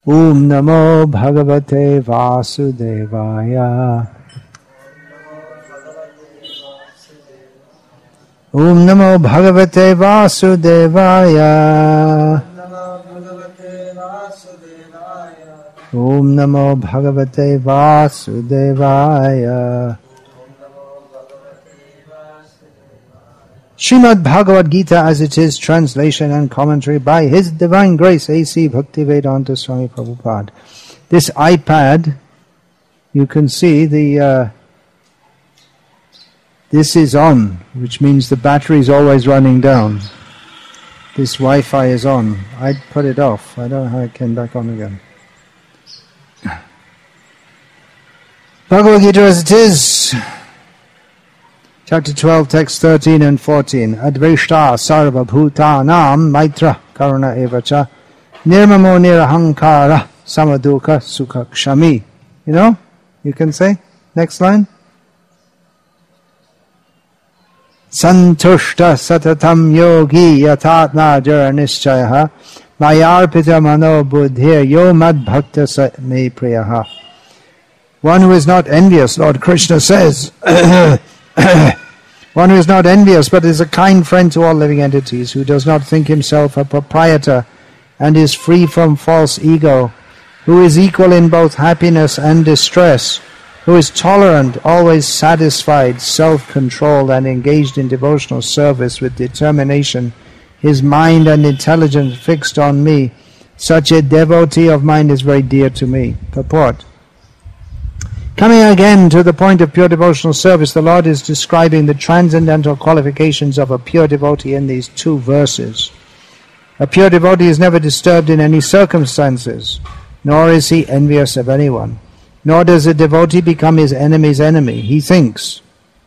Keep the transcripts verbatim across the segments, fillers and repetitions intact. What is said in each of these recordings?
Om Namo Bhagavate Vasudevaya. Om Namo Bhagavate Vasudevaya. Om Namo Bhagavate Vasudevaya. Srimad Bhagavad Gita as it is, translation and commentary by His Divine Grace A C Bhaktivedanta Swami Prabhupada. This iPad, you can see the uh, this is on, which means the battery is always running down. This Wi-Fi is on. I'd put it off. I don't know how it came back on again. Bhagavad Gita as it is, chapter twelve, text thirteen and fourteen. Adveshta sarva bhutanam maitra karuna evacha nirmamo nirahankara samaduka sukha kshami. You know? You can say? Next line. Santushta satatam yogi yatatma jara nishchayaha mayarpita mano buddhir yo mad bhakta sa me priyaha. One who is not envious, Lord Krishna says, one who is not envious but is a kind friend to all living entities, who does not think himself a proprietor and is free from false ego, who is equal in both happiness and distress, who is tolerant, always satisfied, self-controlled, and engaged in devotional service with determination, his mind and intelligence fixed on me. Such a devotee of mine is very dear to me. Purport. Coming again to the point of pure devotional service, the Lord is describing the transcendental qualifications of a pure devotee in these two verses. A pure devotee is never disturbed in any circumstances, nor is he envious of anyone. Nor does a devotee become his enemy's enemy. He thinks,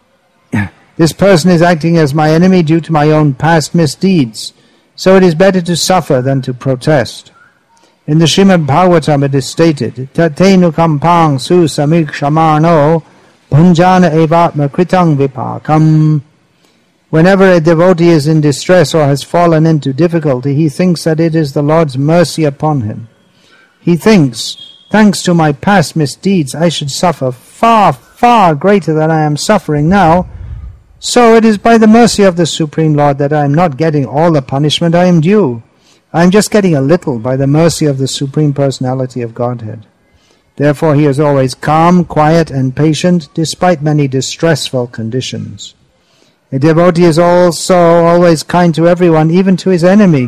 this person is acting as my enemy due to my own past misdeeds, so it is better to suffer than to protest. In the Srimad Bhagavatam it is stated, Tatenu kampang su samik shamano bhunjana evatma kritang vipakam. Whenever a devotee is in distress or has fallen into difficulty, he thinks that it is the Lord's mercy upon him. He thinks, thanks to my past misdeeds, I should suffer far, far greater than I am suffering now. So it is by the mercy of the Supreme Lord that I am not getting all the punishment I am due. I am just getting a little by the mercy of the Supreme Personality of Godhead. Therefore he is always calm, quiet, and patient, despite many distressful conditions. A devotee is also always kind to everyone, even to his enemy.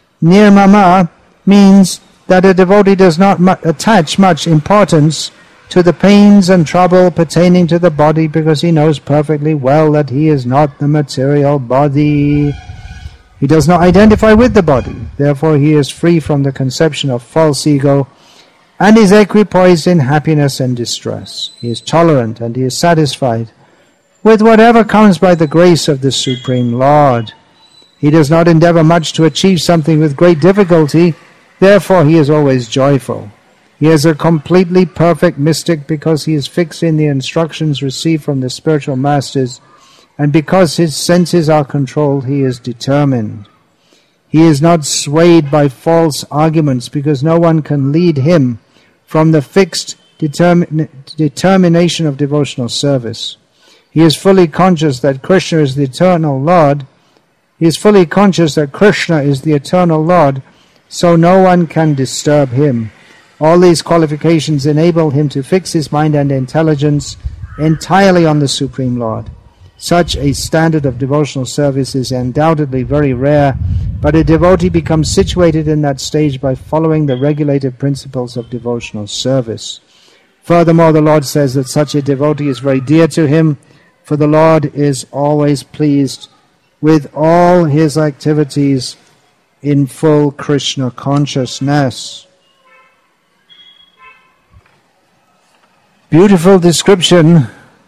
Nirmama means that a devotee does not mu- attach much importance to the pains and trouble pertaining to the body, because he knows perfectly well that he is not the material body. He does not identify with the body. Therefore he is free from the conception of false ego and is equipoised in happiness and distress. He is tolerant and he is satisfied with whatever comes by the grace of the Supreme Lord. He does not endeavor much to achieve something with great difficulty. Therefore he is always joyful. He is a completely perfect mystic because he is fixed in the instructions received from the spiritual masters, and because his senses are controlled, he is determined. He is not swayed by false arguments, because no one can lead him from the fixed determin- determination of devotional service. He is fully conscious that Krishna is the eternal Lord. He is fully conscious that Krishna is the eternal Lord, so no one can disturb him. All these qualifications enable him to fix his mind and intelligence entirely on the Supreme Lord. Such a standard of devotional service is undoubtedly very rare, but a devotee becomes situated in that stage by following the regulative principles of devotional service. Furthermore, the Lord says that such a devotee is very dear to him, for the Lord is always pleased with all his activities in full Krishna consciousness. Beautiful description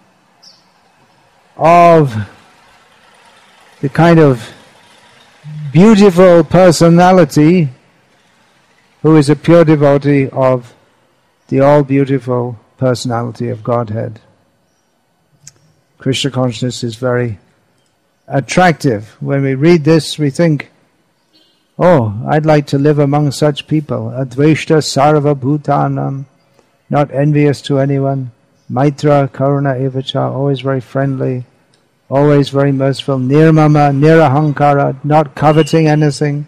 of the kind of beautiful personality who is a pure devotee of the all-beautiful personality of Godhead. Krishna consciousness is very attractive. When we read this, we think, oh, I'd like to live among such people. Adveshta sarva bhutanam, not envious to anyone. Maitra karuna evacha, always very friendly, always very merciful. Nirmama, nirahankara, not coveting anything.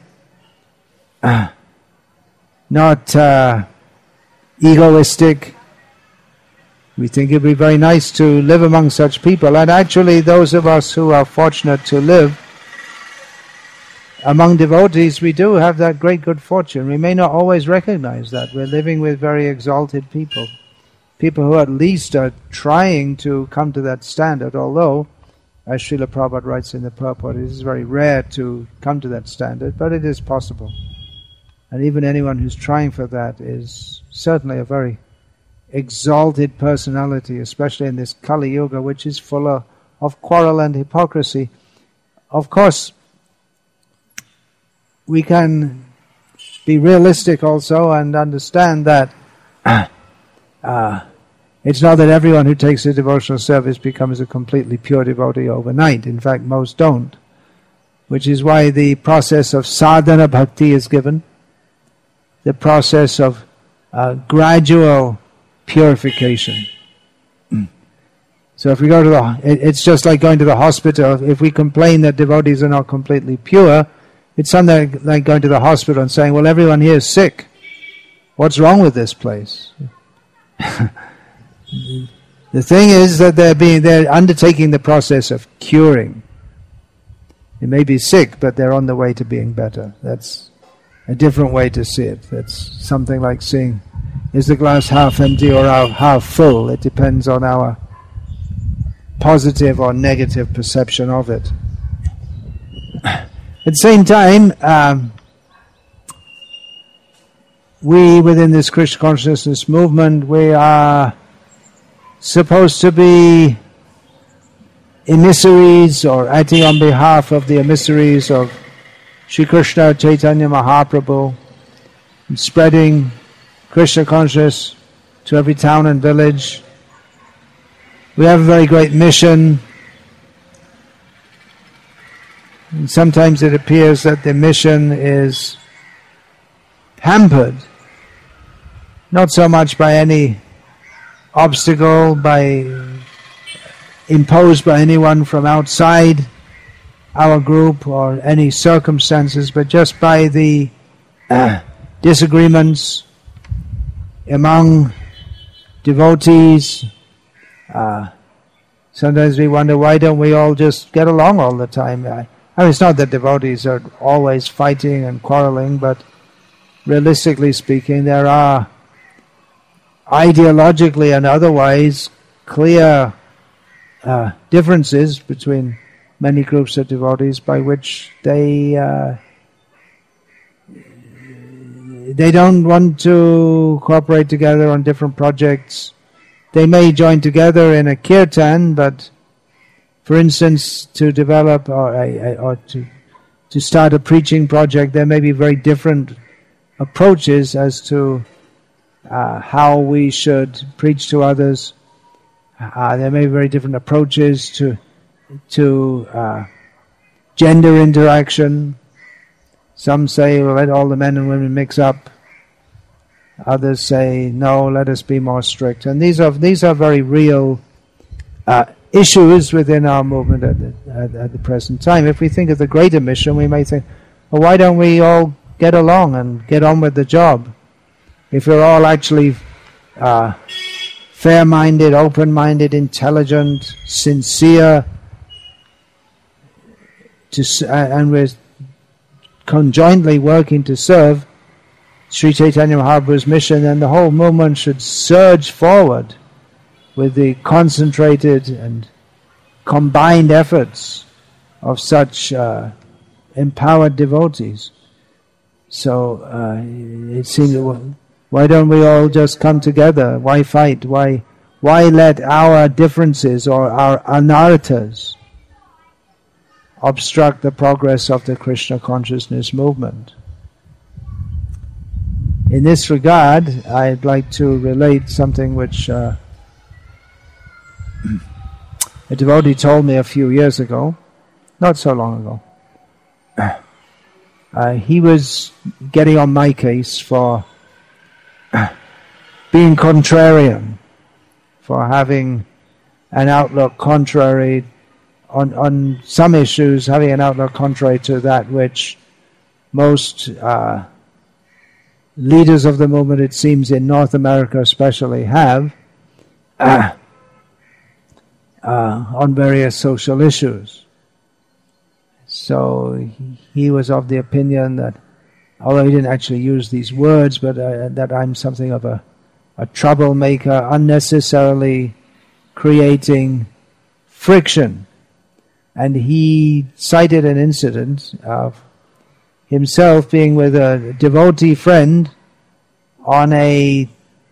Not uh, egoistic. We think it'd be very nice to live among such people. And actually those of us who are fortunate to live among devotees, we do have that great good fortune. We may not always recognize that. We're living with very exalted people. People who at least are trying to come to that standard, although, as Srila Prabhupada writes in the purport, it is very rare to come to that standard, but it is possible. And even anyone who's trying for that is certainly a very exalted personality, especially in this Kali Yuga, which is full of, of quarrel and hypocrisy. Of course, we can be realistic also and understand that uh, it's not that everyone who takes a devotional service becomes a completely pure devotee overnight. In fact, most don't. Which is why the process of sadhana bhakti is given. The process of uh, gradual purification. So if we go to the, it, it's just like going to the hospital. If we complain that devotees are not completely pure, it's something like going to the hospital and saying, well, everyone here is sick. What's wrong with this place? The thing is that they're being, they're undertaking the process of curing. They may be sick, but they're on the way to being better. That's a different way to see it. That's something like seeing, is the glass half empty or half full? It depends on our positive or negative perception of it. At the same time, um, we within this Krishna consciousness movement, we are supposed to be emissaries or acting on behalf of the emissaries of Sri Krishna Chaitanya Mahaprabhu, and spreading Krishna consciousness to every town and village. We have a very great mission. And sometimes it appears that the mission is hampered, not so much by any obstacle, by imposed by anyone from outside our group or any circumstances, but just by the uh, disagreements among devotees. Uh, sometimes we wonder, why don't we all just get along all the time? I, I mean, it's not that devotees are always fighting and quarreling, but realistically speaking, there are ideologically and otherwise clear uh, differences between many groups of devotees by which they uh, they don't want to cooperate together on different projects. They may join together in a kirtan, but for instance, to develop or, a, or to to start a preaching project, there may be very different approaches as to uh, how we should preach to others. Uh, there may be very different approaches to to uh, gender interaction. Some say, well, let all the men and women mix up. Others say, no, let us be more strict. And these are these are very real uh, issues within our movement at the, at, at the present time. If we think of the greater mission, we may think, well, why don't we all get along and get on with the job? If we're all actually uh, fair-minded, open-minded, intelligent, sincere, to, uh, and we're conjointly working to serve Sri Chaitanya Mahaprabhu's mission, then the whole movement should surge forward with the concentrated and combined efforts of such uh, empowered devotees. So uh, it seems, why don't we all just come together? Why fight? Why why let our differences or our anarthas obstruct the progress of the Krishna consciousness movement? In this regard, I'd like to relate something which uh, a devotee told me a few years ago, not so long ago. uh, he was getting on my case for being contrarian, for having an outlook contrary on, on some issues, having an outlook contrary to that which most uh, leaders of the movement, it seems, in North America especially, have uh, uh, on various social issues. So he was of the opinion that, although he didn't actually use these words, but uh, that I'm something of a, a troublemaker, unnecessarily creating friction. And he cited an incident of himself being with a devotee friend on a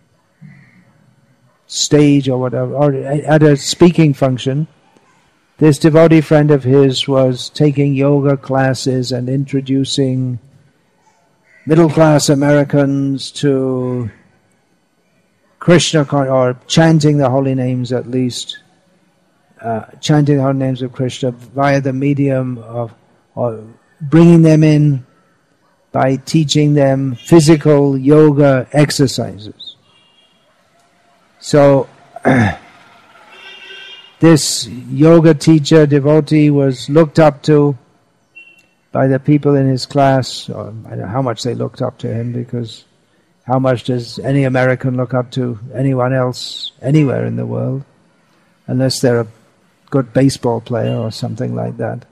stage or whatever, or at a speaking function. This devotee friend of his was taking yoga classes and introducing middle-class Americans to Krishna, or chanting the holy names at least, uh, chanting the holy names of Krishna via the medium of, or bringing them in by teaching them physical yoga exercises. So, this yoga teacher, devotee, was looked up to by the people in his class. Or I don't know how much they looked up to him, because how much does any American look up to anyone else anywhere in the world, unless they're a good baseball player or something like that.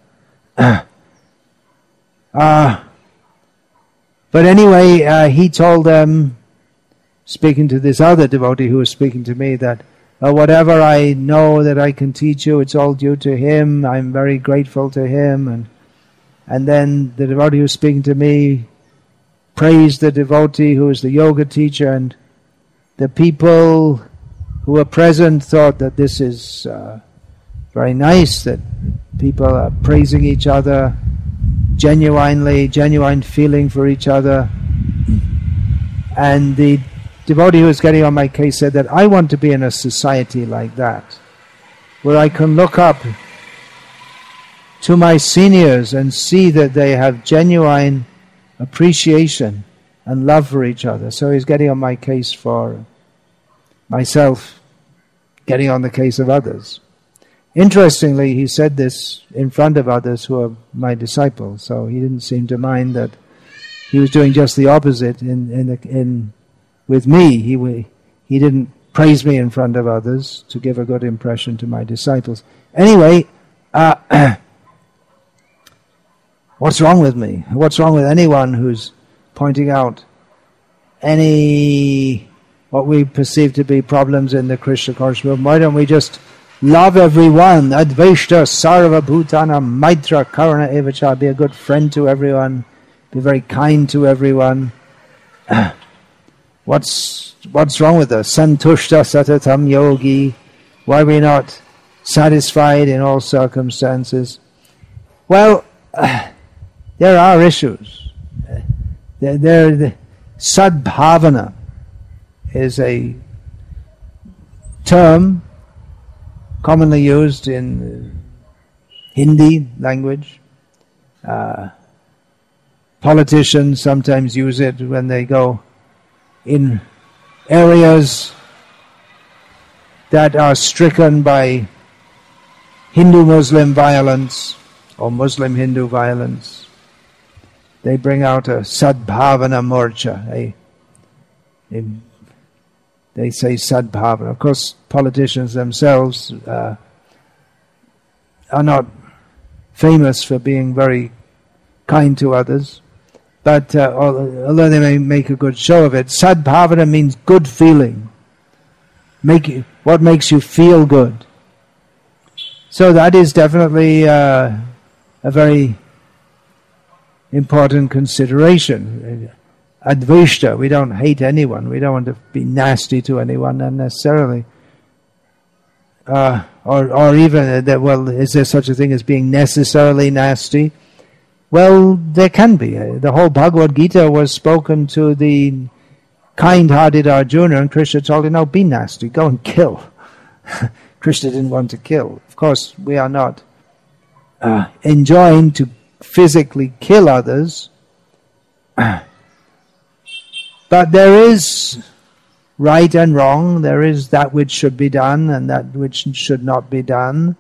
uh, but anyway, uh, he told them, speaking to this other devotee who was speaking to me, that Uh, whatever I know that I can teach you, it's all due to him. I'm very grateful to him. And and then the devotee who was speaking to me praised the devotee who was the yoga teacher, and the people who were present thought that this is uh, very nice, that people are praising each other genuinely, genuine feeling for each other. And the devotee who was getting on my case said that I want to be in a society like that, where I can look up to my seniors and see that they have genuine appreciation and love for each other. So he's getting on my case for myself, getting on the case of others. Interestingly, he said this in front of others who are my disciples, so he didn't seem to mind that he was doing just the opposite in in the, in with me. He he didn't praise me in front of others to give a good impression to my disciples. Anyway, uh, what's wrong with me? What's wrong with anyone who's pointing out any what we perceive to be problems in the Krishna conscious movement? Why don't we just love everyone? Advaishta sarva bhutana maitra karuna evacha. Be a good friend to everyone. Be very kind to everyone. What's what's wrong with us? Santushta satatam yogi. Why are we not satisfied in all circumstances? Well, uh, there are issues. Uh, there, there, the sadbhavana is a term commonly used in Hindi language. Uh, politicians sometimes use it when they go in areas that are stricken by Hindu-Muslim violence or Muslim-Hindu violence. They bring out a Sadbhavana Morcha. They, they, they say Sadbhavana. Of course, politicians themselves uh, are not famous for being very kind to others. But uh, although they may make a good show of it, Sadbhavana means good feeling. Make you, what makes you feel good. So that is definitely uh, a very important consideration. Advaishta, we don't hate anyone. We don't want to be nasty to anyone unnecessarily. Uh, or, or even that, well, is there such a thing as being necessarily nasty? Well, there can be. The whole Bhagavad Gita was spoken to the kind-hearted Arjuna, and Krishna told him, no, be nasty, go and kill. Krishna didn't want to kill. Of course, we are not uh, enjoined to physically kill others, But there is right and wrong, there is that which should be done and that which should not be done.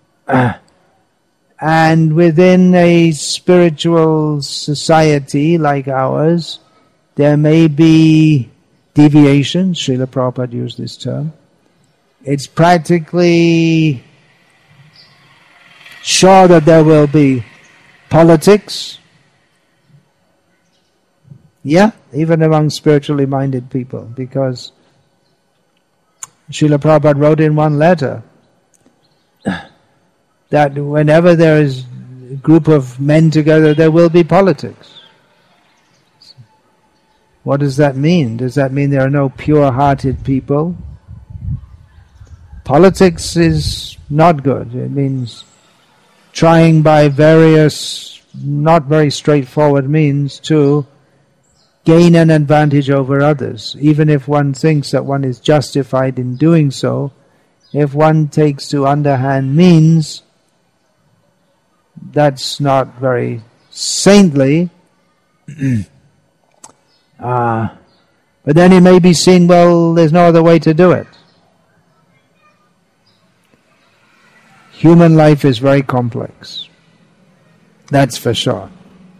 And within a spiritual society like ours, there may be deviations. Srila Prabhupada used this term. It's practically sure that there will be politics. Yeah, even among spiritually minded people, because Srila Prabhupada wrote in one letter that whenever there is a group of men together, there will be politics. What does that mean? Does that mean there are no pure-hearted people? Politics is not good. It means trying by various, not very straightforward means to gain an advantage over others. Even if one thinks that one is justified in doing so, if one takes to underhand means, that's not very saintly. uh, but then it may be seen, well, there's no other way to do it. Human life is very complex. That's for sure.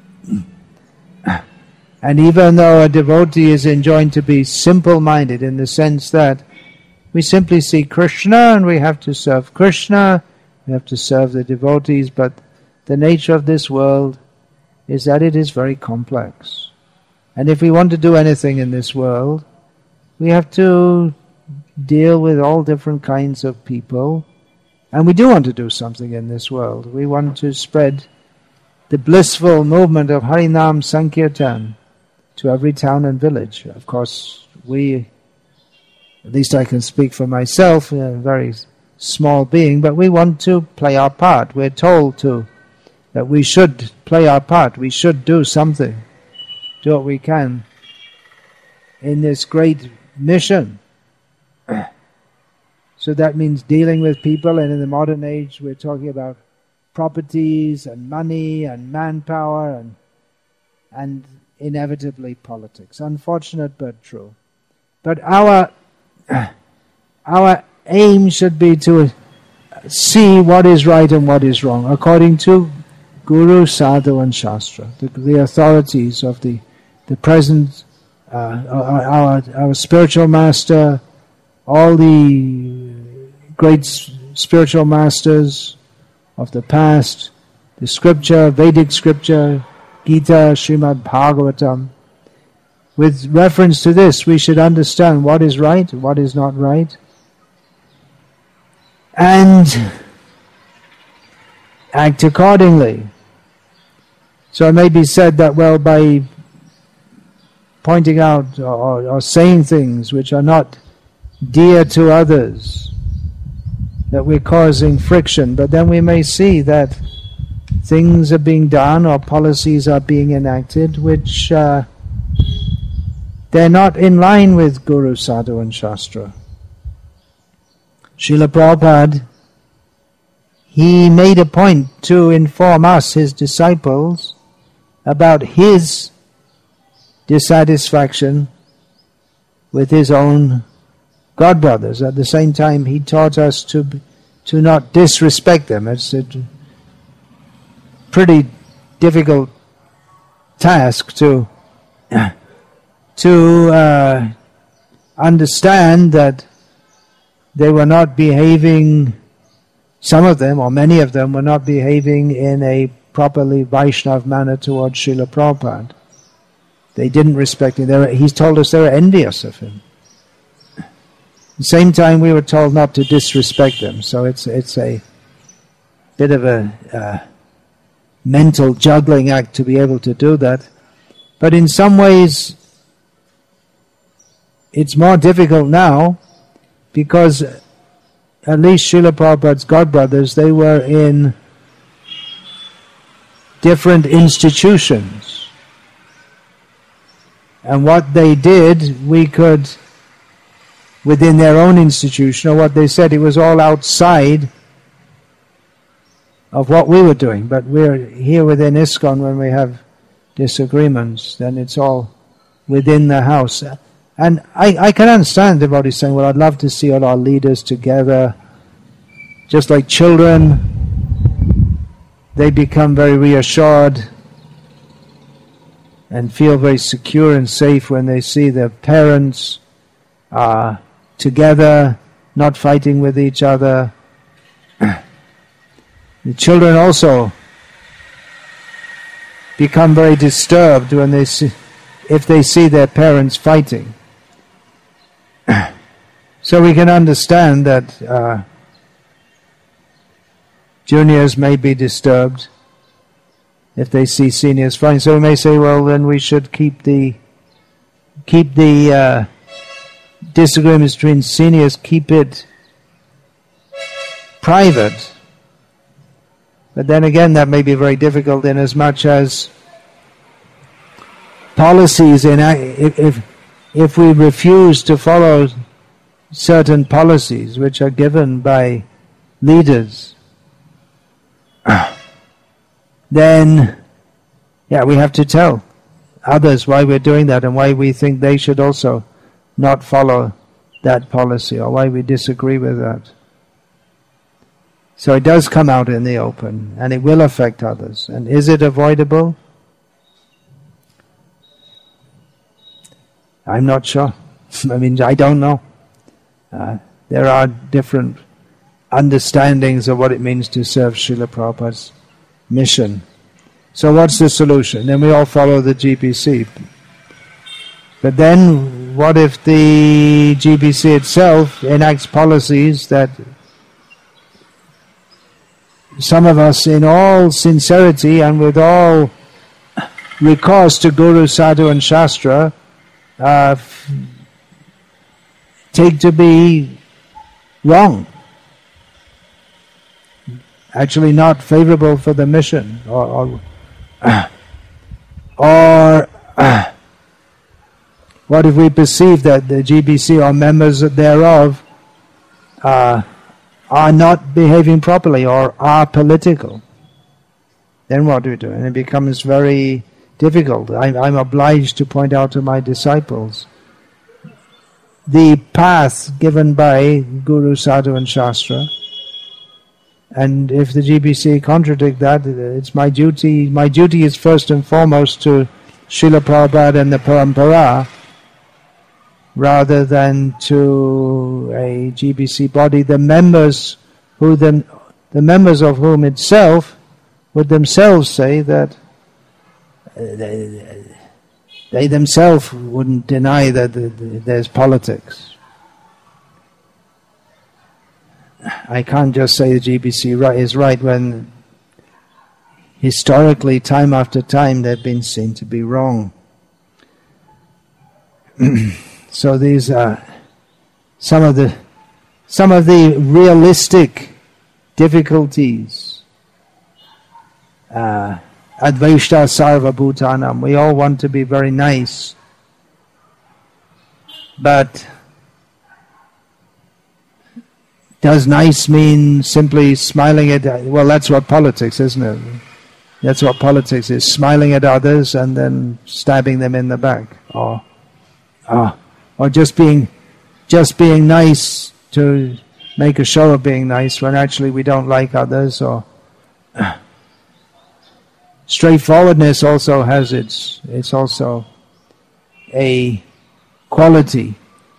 And even though a devotee is enjoined to be simple-minded in the sense that we simply see Krishna and we have to serve Krishna, we have to serve the devotees, but the nature of this world is that it is very complex. And if we want to do anything in this world, we have to deal with all different kinds of people. And we do want to do something in this world. We want to spread the blissful movement of Harinam Sankirtan to every town and village. Of course, we, at least I can speak for myself, a very small being, but we want to play our part. We're told to, that we should play our part. We should do something, do what we can in this great mission. So that means dealing with people, and in the modern age we're talking about properties and money and manpower and and inevitably politics. Unfortunate but true. But our our aim should be to see what is right and what is wrong according to Guru, Sadhu and Shastra, the, the authorities of the, the present, uh, our, our, our spiritual master, all the great spiritual masters of the past, the scripture, Vedic scripture, Gita, Srimad Bhagavatam. With reference to this, we should understand what is right, what is not right, and act accordingly. So it may be said that, well, by pointing out or, or saying things which are not dear to others, that we're causing friction, but then we may see that things are being done or policies are being enacted which uh, they're not in line with Guru, Sadhu and Shastra. Srila Prabhupada, he made a point to inform us, his disciples, about his dissatisfaction with his own godbrothers. At the same time, he taught us to to not disrespect them. It's a pretty difficult task to to uh, understand that they were not behaving, some of them or many of them were not behaving in a properly Vaishnav manner towards Srila Prabhupada. They didn't respect him. They were, he's told us they were envious of him. At the same time, we were told not to disrespect them. So it's it's a bit of a uh, mental juggling act to be able to do that. But in some ways, it's more difficult now because at least Srila Prabhupada's godbrothers, they were in different institutions. And what they did, we could, within their own institution, or what they said, it was all outside of what we were doing. But we're here within ISKCON when we have disagreements, then it's all within the house. And I, I can understand devotees saying, well, I'd love to see all our leaders together. Just like children, they become very reassured and feel very secure and safe when they see their parents uh, together, not fighting with each other. The children also become very disturbed when they see, if they see their parents fighting. So we can understand that uh, juniors may be disturbed if they see seniors fighting. So we may say, well, then we should keep the keep the uh, disagreements between seniors, keep it private. But then again, that may be very difficult in as much as policies, in if, if, if we refuse to follow certain policies which are given by leaders, then yeah, we have to tell others why we're doing that and why we think they should also not follow that policy, or why we disagree with that. So it does come out in the open, and it will affect others. And is it avoidable? I'm not sure. I mean, I don't know. Uh, there are different understandings of what it means to serve Srila Prabhupada's mission. So what's the solution? Then we all follow the G B C. But then, what if the G B C itself enacts policies that some of us, in all sincerity and with all recourse to Guru, Sadhu and Shastra, uh, f- take to be wrong, actually not favorable for the mission, or or, uh, or uh, what if we perceive that the G B C or members thereof uh, are not behaving properly or are political? Then what do we do? And it becomes very difficult. I, I'm obliged to point out to my disciples the path given by Guru, Sadhu and Shastra. And if the G B C contradict that, it's my duty. My duty is first and foremost to Srila Prabhupada and the Parampara, rather than to a G B C body, the members who them, the members of whom itself would themselves say that uh, they, they themselves wouldn't deny that the, the, there's politics. I can't just say the G B C right is right when historically, time after time, they've been seen to be wrong. So these are some of the some of the realistic difficulties. Uh, Advaishta sarva bhutanam. We all want to be very nice, but does nice mean simply smiling at? Well, that's what politics, isn't it? That's what politics is: smiling at others and then stabbing them in the back, or ah. Or just being, just being nice to make a show of being nice when actually we don't like others. Or uh, straightforwardness also has its, it's also a quality.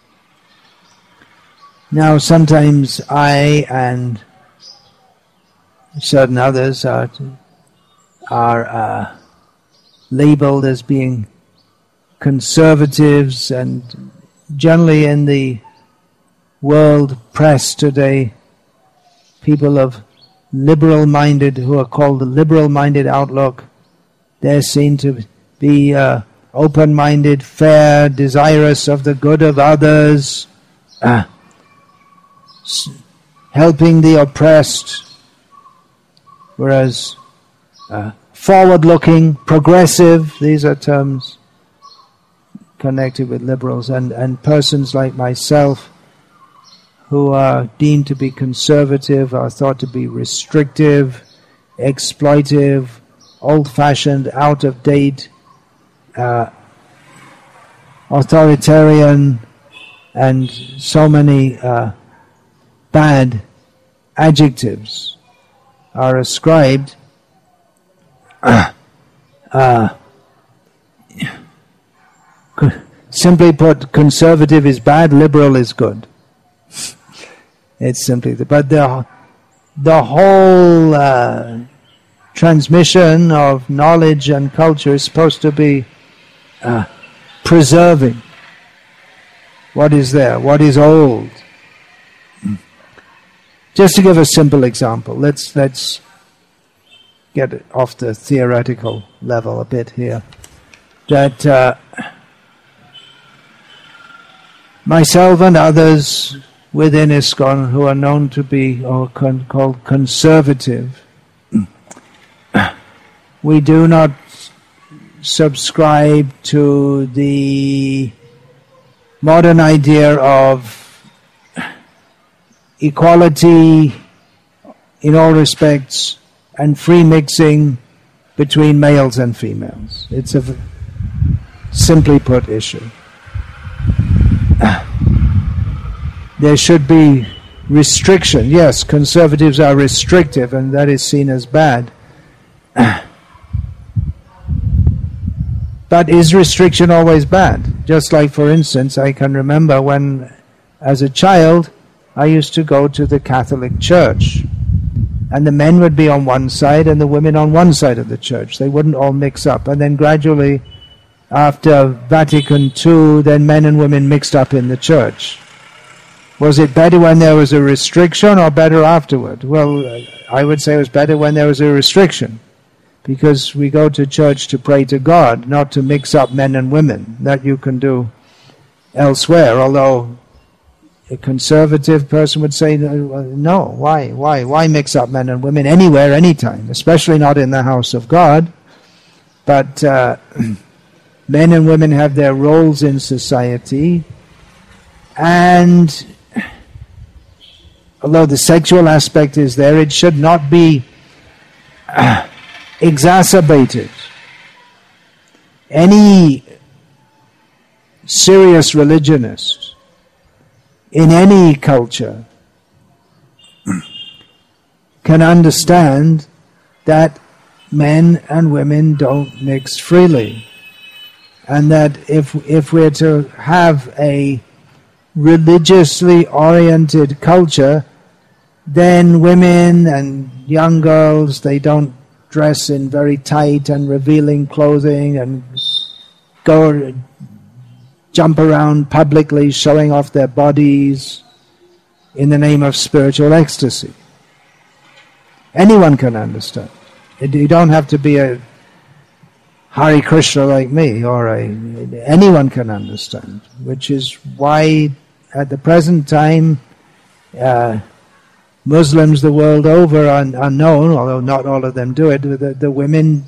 Now sometimes I and certain others are are uh, labeled as being conservatives, and generally in the world press today, people of liberal-minded, who are called the liberal-minded outlook, they're seen to be uh, open-minded, fair, desirous of the good of others, uh, helping the oppressed, whereas uh, forward-looking, progressive, these are terms connected with liberals, and, and persons like myself who are deemed to be conservative are thought to be restrictive, exploitive, old-fashioned, out-of-date, uh, authoritarian and so many uh, bad adjectives are ascribed. Uh, uh, simply put, conservative is bad, liberal is good. It's simply the, but the the whole uh, transmission of knowledge and culture is supposed to be uh, preserving what is there, what is old. Just to give a simple example, let's let's get it off the theoretical level a bit here. That uh, myself and others within ISKCON who are known to be or con- called conservative, we do not subscribe to the modern idea of equality in all respects and free mixing between males and females. It's a simply put issue. There should be restriction. Yes, conservatives are restrictive and that is seen as bad. But is restriction always bad? Just like, for instance, I can remember when, as a child, I used to go to the Catholic Church. And the men would be on one side and the women on one side of the church. They wouldn't all mix up. And then gradually, after Vatican Two, then men and women mixed up in the church. Was it better when there was a restriction or better afterward? Well, I would say it was better when there was a restriction. Because we go to church to pray to God, not to mix up men and women. That you can do elsewhere, although a conservative person would say, no, why? Why? Why mix up men and women anywhere, anytime? Especially not in the house of God. But uh, men and women have their roles in society, and although the sexual aspect is there, it should not be uh, exacerbated. Any serious religionist in any culture can understand that men and women don't mix freely, and that if if we're to have a religiously oriented culture, then women and young girls, they don't dress in very tight and revealing clothing and go jump around publicly showing off their bodies in the name of spiritual ecstasy. Anyone can understand. You don't have to be a Hare Krishna like me, or a, anyone can understand, which is why at the present time uh, Muslims the world over are, are known, although not all of them do it, the, the women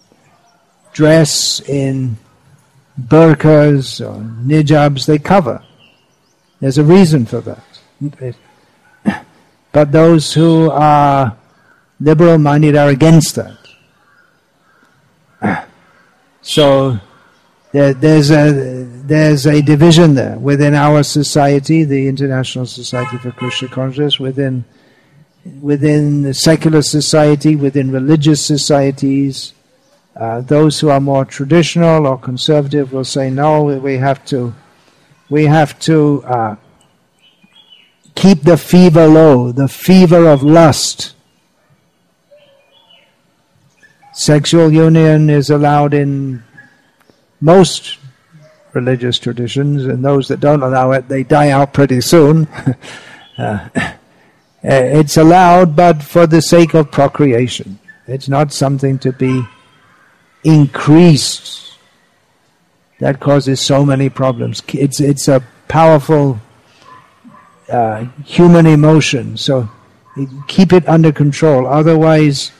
dress in burqas or nijabs, they cover. There's a reason for that. But those who are liberal-minded are against that. So there, there's a there's a division there within our society, the International Society for Krishna Consciousness, within within the secular society, within religious societies. Uh, those who are more traditional or conservative will say, no, we have to we have to uh, keep the fever low, the fever of lust. Sexual union is allowed in most religious traditions, and those that don't allow it, they die out pretty soon. uh, it's allowed, but for the sake of procreation. It's not something to be increased. That causes so many problems. It's it's a powerful uh, human emotion, so keep it under control. Otherwise,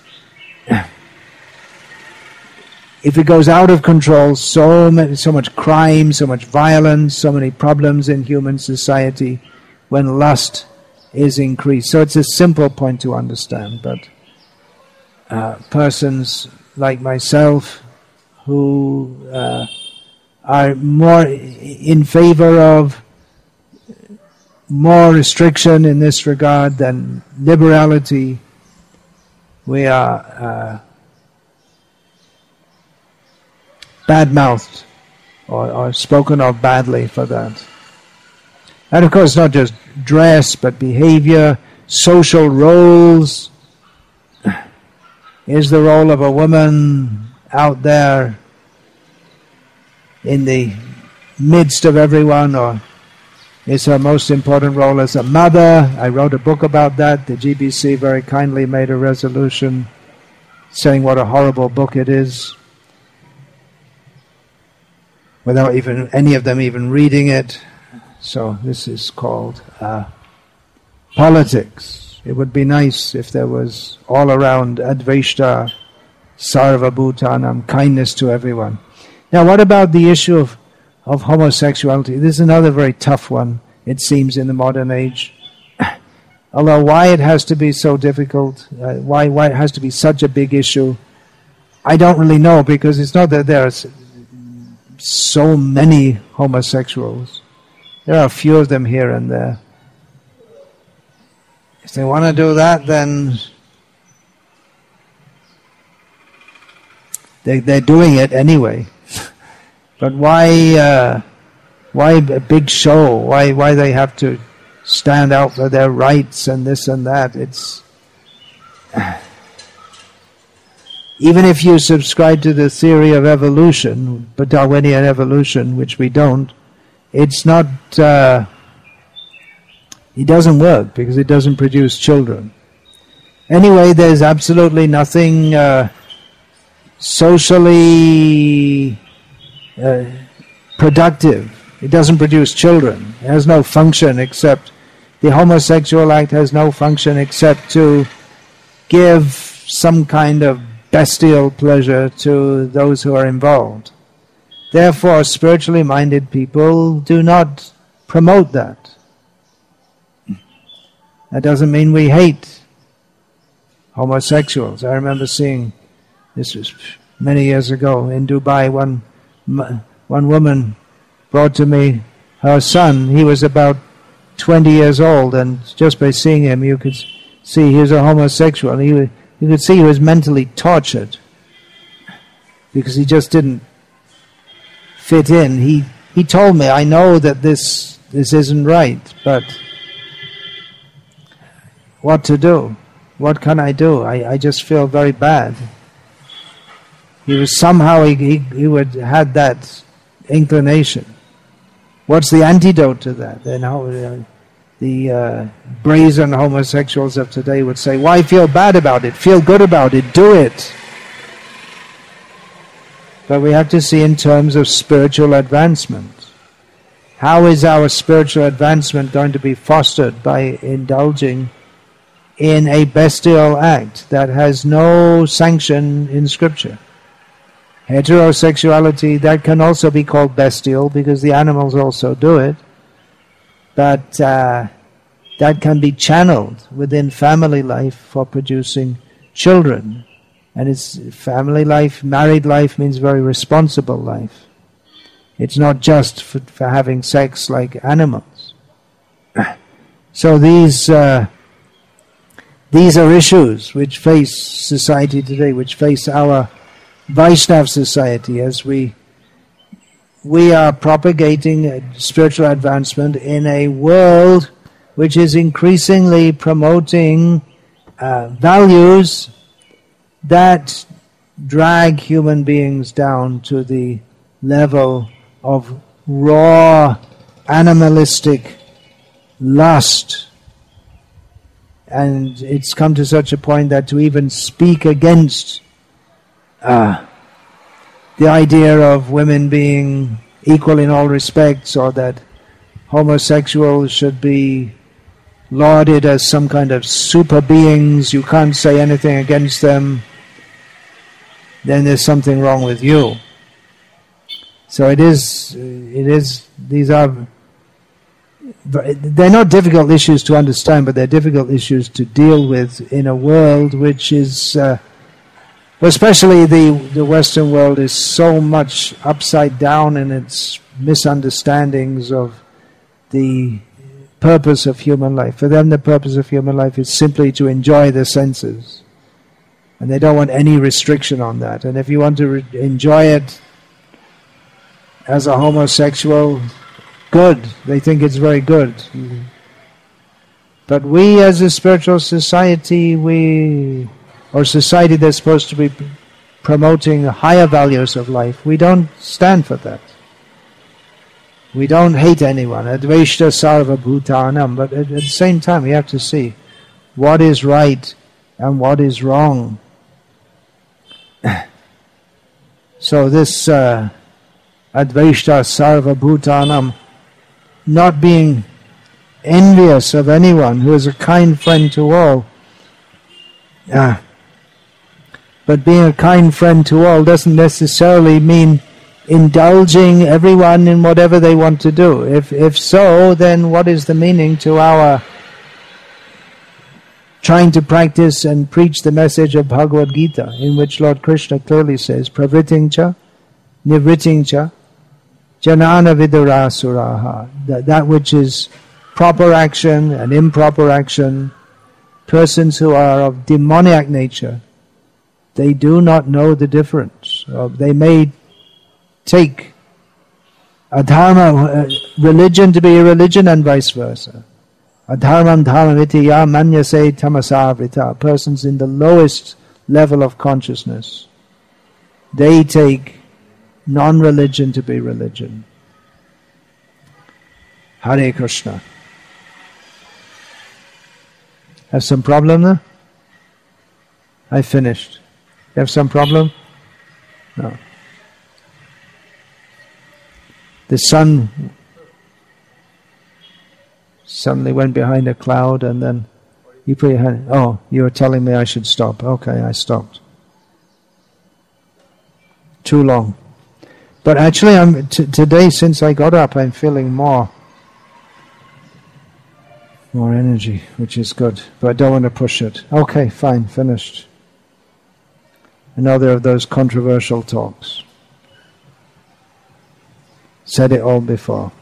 if it goes out of control, so many, so much crime, so much violence, so many problems in human society when lust is increased. So it's a simple point to understand, but uh, persons like myself who uh, are more in favor of more restriction in this regard than liberality. We are uh, bad-mouthed or, or spoken of badly for that. And of course, not just dress, but behavior, social roles. Is the role of a woman out there in the midst of everyone, or is her most important role as a mother? I wrote a book about that. The G B C very kindly made a resolution saying what a horrible book it is, without even any of them even reading it. So this is called uh, politics. It would be nice if there was all around Advaita Sarva Bhutanam, kindness to everyone. Now, what about the issue of, of homosexuality? This is another very tough one, it seems, in the modern age. Although why it has to be so difficult, uh, why, why it has to be such a big issue, I don't really know, because it's not that there are so many homosexuals. There are a few of them here and there. If they want to do that, then they, they're doing it anyway. But why uh, why a big show? Why why they have to stand out for their rights and this and that? It's even if you subscribe to the theory of evolution, but Darwinian evolution, which we don't, it's not... Uh, It doesn't work because it doesn't produce children. Anyway, there's absolutely nothing uh, socially uh, productive. It doesn't produce children. It has no function except, the homosexual act has no function except to give some kind of bestial pleasure to those who are involved. Therefore, spiritually minded people do not promote that. That doesn't mean we hate homosexuals. I remember seeing, this was many years ago in Dubai, one one woman brought to me her son. He was about twenty years old, and just by seeing him, you could see he was a homosexual. He was, you could see he was mentally tortured because he just didn't fit in. He he told me, I know that this this isn't right, but what to do? What can I do? I, I just feel very bad. He was somehow, he, he, he would had that inclination. What's the antidote to that? Then how, uh, the uh, brazen homosexuals of today would say, why feel bad about it? Feel good about it. Do it. But we have to see in terms of spiritual advancement. How is our spiritual advancement going to be fostered by indulging in a bestial act that has no sanction in Scripture? Heterosexuality, that can also be called bestial because the animals also do it, but uh, that can be channeled within family life for producing children. And it's family life, married life means very responsible life. It's not just for, for having sex like animals. So these uh, these are issues which face society today, which face our Vaishnav society, as we we are propagating spiritual advancement in a world which is increasingly promoting uh, values that drag human beings down to the level of raw, animalistic lust. And it's come to such a point that to even speak against uh, the idea of women being equal in all respects, or that homosexuals should be lauded as some kind of super beings, you can't say anything against them, then there's something wrong with you. So it is, it is, these are, they're not difficult issues to understand, but they're difficult issues to deal with in a world which is uh, especially the, the Western world is so much upside down in its misunderstandings of the purpose of human life. For them, the purpose of human life is simply to enjoy the senses. And they don't want any restriction on that. And if you want to re- enjoy it as a homosexual, good. They think it's very good. Mm-hmm. But we as a spiritual society, we, or society that's supposed to be promoting higher values of life, we don't stand for that. We don't hate anyone. Advaishta sarva bhutanam. But at, at the same time, we have to see what is right and what is wrong. So this uh, Advaishta sarva bhutanam, not being envious of anyone, who is a kind friend to all. Uh, but being a kind friend to all doesn't necessarily mean indulging everyone in whatever they want to do. If if so, then what is the meaning to our trying to practice and preach the message of Bhagavad Gita, in which Lord Krishna clearly says, pravritincha, nivritincha, janana vidurasuraha, that, that which is proper action and improper action, persons who are of demoniac nature, they do not know the difference. Uh, they may take a dharma, uh, religion to be a religion and vice versa. Adharmam dharmamiti ya manyase tamasavrita. Persons in the lowest level of consciousness, they take non-religion to be religion. Hare Krishna. Have some problem there? I finished. You have some problem? No. The sun suddenly went behind a cloud, and then you put your hand. Oh, you were telling me I should stop. Okay, I stopped. Too long. But actually, I'm t- today, since I got up, I'm feeling more, more energy, which is good. But I don't want to push it. Okay, fine, finished. Another of those controversial talks. Said it all before.